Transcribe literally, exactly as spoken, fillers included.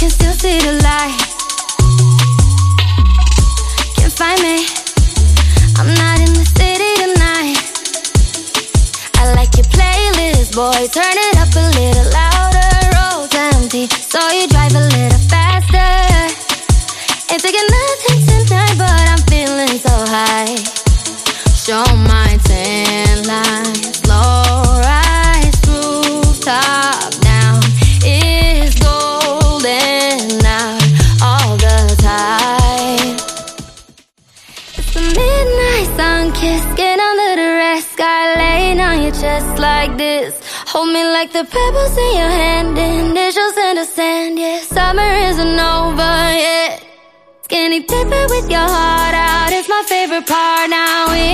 can still see the light. Can't find me, I'm not in the city tonight. I like your playlist, boy, turn it up a little louder. Road's empty, so you drive a little faster. Ain't taking nothing tonight, but I'm feeling so high. Show my tan lines, low rise, rooftop down. It's golden out all the time. It's the midnight sun kiss, skin under the red sky, laying on your chest like this. Hold me like the pebbles in your hand, initials in the sand. Yeah, summer isn't over yet. Skinny dipping with your heart out is my favorite part now.